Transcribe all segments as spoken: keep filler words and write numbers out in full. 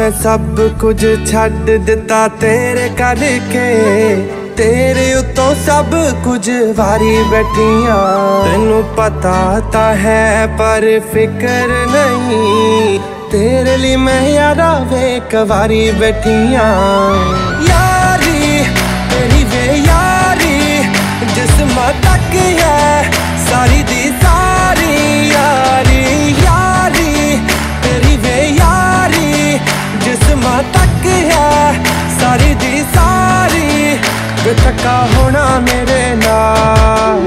मैं सब कुछ छड्ड दिता तेरे करके, तेरे उतों सब कुछ वारी बैठियां। तेनू पता ता है पर फिक्र नहीं, तेरे लिए मैं यारा वे कवारी बैठियां। यारी तेरी वे यारी जिस्म तक है सारी दी सारी यारी, यारी तेरी वे यारी जिस्म तक है सारी दी सारी। वे थका होना मेरे नाल,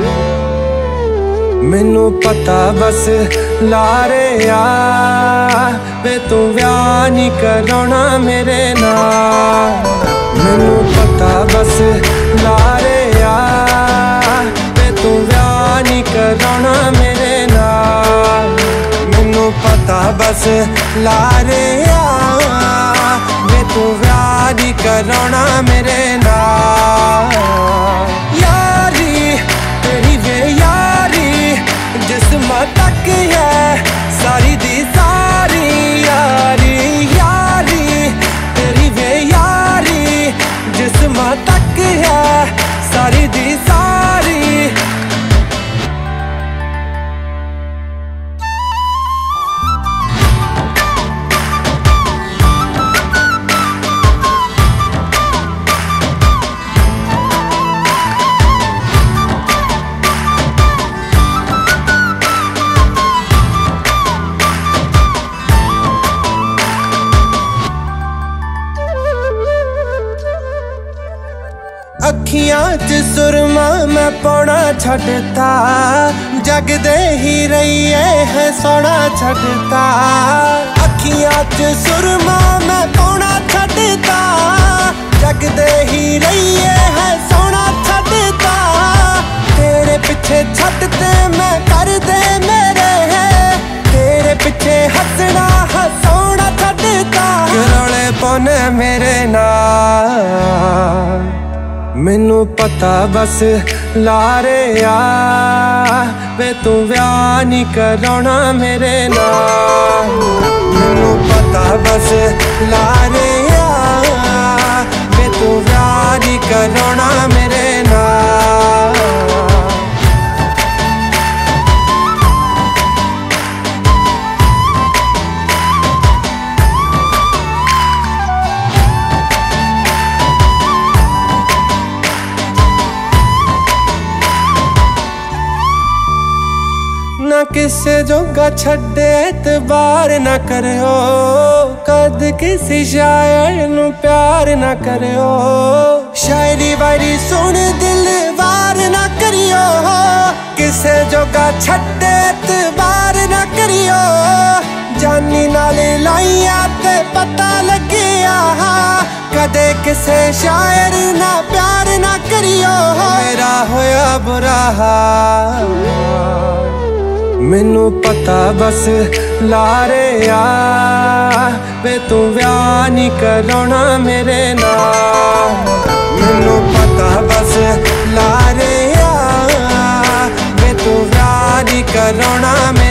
मैनू पता बस लारे आ, वे तू व्याह नहीं कराना मेरे नाल। मैनू पता बस लारे आ, वे तू व्याह नहीं कराना मेरे नाल। मैनू पता बस लारे आ, वे तू व्याह नहीं कराना मेरे नाल। यारी तेरी वे यारी जिस्म तक है सारी दी सारी यारी, यारी तेरी वे यारी जिस्म तक है सारी दी सारी। अखियां च सुरमा मैं पौना छड्डता, जगदे ही रहिए है सोना छड्डता। अखियां च सुरमा मैं पौना छड्डता, जगदे ही रहिए है सोना छड्डता। तेरे पिछे छड्डते मैं कर दे मेरे है, तेरे पिछे हंसना हंसोना छड्डता। रौले पौने मेरे नाल, मैनू पता बस लारे आ, वे तू व्याह नहीं कराना मेरे नाल। मैनू पता बस लारे आ, वे तू व्याह नहीं कराना मेरे नाल। ना किसे जोगा छड्डे एतबार ना करो, कद किसी शायर नू प्यार ना करो। शायरी वायरी सुन दिल वार ना करियो, किसे जोगा छड्डे एतबार ना करियो। जानी नाले लाइया ते पता लगिया, कदे किसे शायर ना प्यार ना करियो। मेरा होया बुरा हाल, मैनू पता बस लारे आ, वे तू व्याह नहीं कराना मेरे नाल। मैनू पता बस लारे आ, वे तू व्याह नहीं कराना।